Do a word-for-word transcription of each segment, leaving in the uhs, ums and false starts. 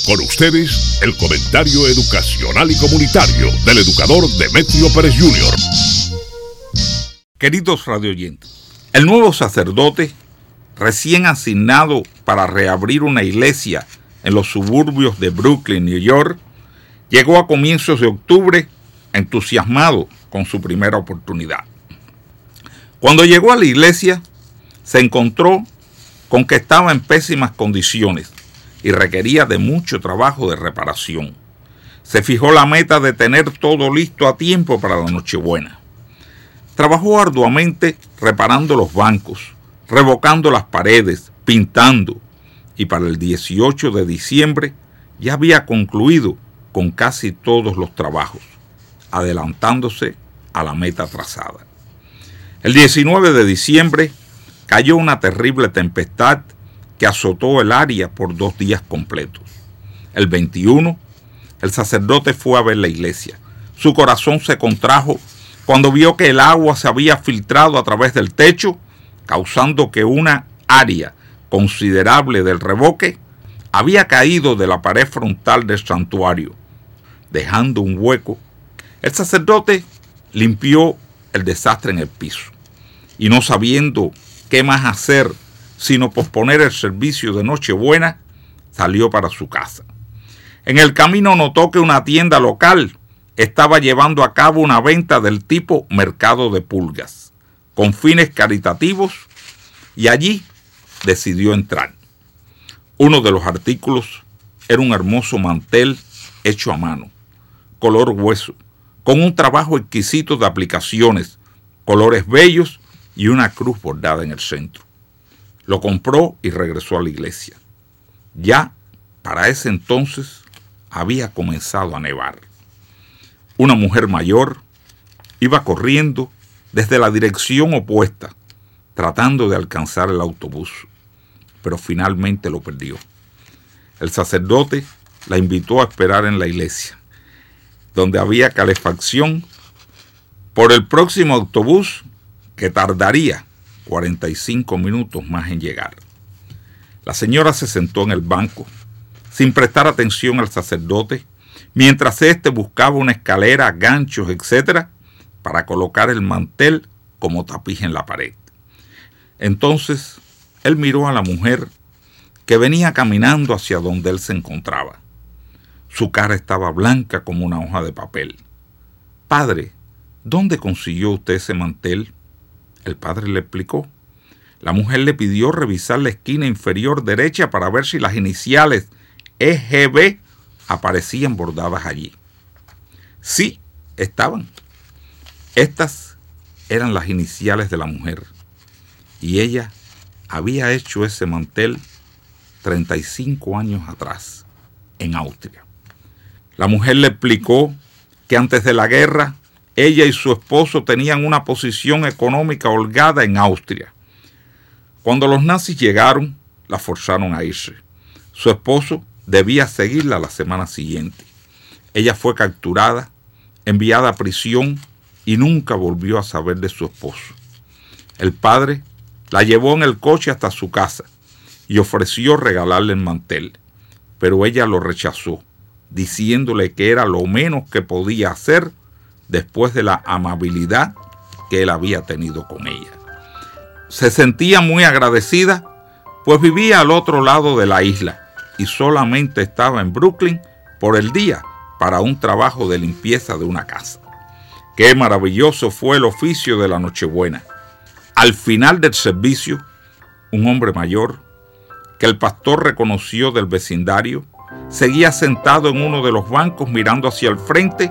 Con ustedes, el comentario educacional y comunitario del educador Demetrio Pérez junior Queridos radioyentes, el nuevo sacerdote, recién asignado para reabrir una iglesia en los suburbios de Brooklyn, New York, llegó a comienzos de octubre entusiasmado con su primera oportunidad. Cuando llegó a la iglesia, se encontró con que estaba en pésimas condiciones y requería de mucho trabajo de reparación. Se fijó la meta de tener todo listo a tiempo para la Nochebuena. Trabajó arduamente reparando los bancos, revocando las paredes, pintando, y para el dieciocho de diciembre ya había concluido con casi todos los trabajos, adelantándose a la meta trazada. El diecinueve de diciembre cayó una terrible tempestad que azotó el área por dos días completos. El veintiuno, el sacerdote fue a ver la iglesia. Su corazón se contrajo cuando vio que el agua se había filtrado a través del techo, causando que una área considerable del revoque había caído de la pared frontal del santuario, dejando un hueco. El sacerdote limpió el desastre en el piso y, no sabiendo qué más hacer sino posponer el servicio de Nochebuena, salió para su casa. En el camino notó que una tienda local estaba llevando a cabo una venta del tipo mercado de pulgas, con fines caritativos, y allí decidió entrar. Uno de los artículos era un hermoso mantel hecho a mano, color hueso, con un trabajo exquisito de aplicaciones, colores bellos y una cruz bordada en el centro. Lo compró y regresó a la iglesia. Ya para ese entonces había comenzado a nevar. Una mujer mayor iba corriendo desde la dirección opuesta, tratando de alcanzar el autobús, pero finalmente lo perdió. El sacerdote la invitó a esperar en la iglesia, donde había calefacción, por el próximo autobús que tardaría cuarenta y cinco minutos más en llegar. La señora se sentó en el banco, sin prestar atención al sacerdote, mientras éste buscaba una escalera, ganchos, etcétera, para colocar el mantel como tapiz en la pared. Entonces, él miró a la mujer que venía caminando hacia donde él se encontraba. Su cara estaba blanca como una hoja de papel. «Padre, ¿dónde consiguió usted ese mantel?». El padre le explicó. La mujer le pidió revisar la esquina inferior derecha para ver si las iniciales E G B aparecían bordadas allí. Sí, estaban. Estas eran las iniciales de la mujer, y ella había hecho ese mantel treinta y cinco años atrás, en Austria. La mujer le explicó que antes de la guerra, ella y su esposo tenían una posición económica holgada en Austria. Cuando los nazis llegaron, la forzaron a irse. Su esposo debía seguirla la semana siguiente. Ella fue capturada, enviada a prisión y nunca volvió a saber de su esposo. El padre la llevó en el coche hasta su casa y ofreció regalarle el mantel, pero ella lo rechazó, diciéndole que era lo menos que podía hacer después de la amabilidad que él había tenido con ella. Se sentía muy agradecida, pues vivía al otro lado de la isla y solamente estaba en Brooklyn por el día para un trabajo de limpieza de una casa. Qué maravilloso fue el oficio de la Nochebuena. Al final del servicio, un hombre mayor, que el pastor reconoció del vecindario, seguía sentado en uno de los bancos mirando hacia el frente.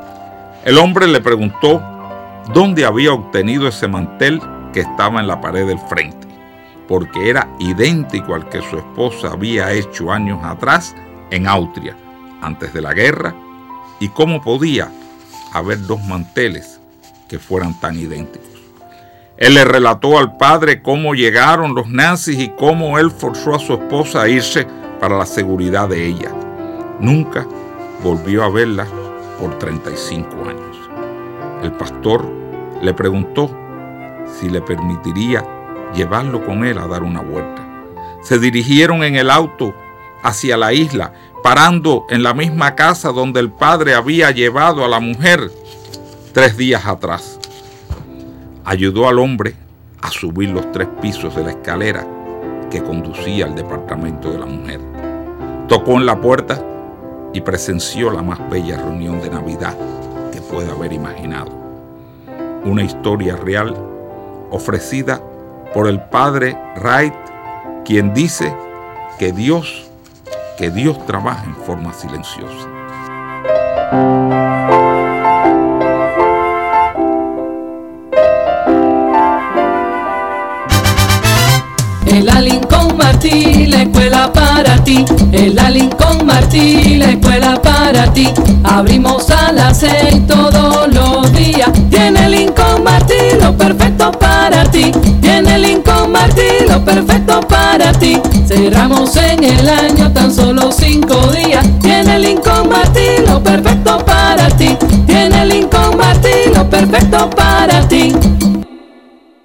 El hombre le preguntó dónde había obtenido ese mantel que estaba en la pared del frente, porque era idéntico al que su esposa había hecho años atrás en Austria, antes de la guerra, y cómo podía haber dos manteles que fueran tan idénticos. Él le relató al padre cómo llegaron los nazis y cómo él forzó a su esposa a irse para la seguridad de ella. Nunca volvió a verla por treinta y cinco años. El pastor le preguntó si le permitiría llevarlo con él a dar una vuelta. Se dirigieron en el auto hacia la isla, parando en la misma casa donde el padre había llevado a la mujer tres días atrás. Ayudó al hombre a subir los tres pisos de la escalera que conducía al departamento de la mujer. Tocó en la puerta y presenció la más bella reunión de Navidad que puede haber imaginado. Una historia real ofrecida por el padre Wright, quien dice que Dios, que Dios trabaja en forma silenciosa. El la Lincoln Martí, la escuela para ti. El la Lincoln Martí, la escuela para ti. Abrimos a las seis todos los días. Tiene Lincoln Martí lo perfecto para ti. Tiene Lincoln Martí lo perfecto para ti. Cerramos en el año tan solo cinco días. Tiene Lincoln Martí lo perfecto para ti. Tiene Lincoln Martí lo perfecto para ti.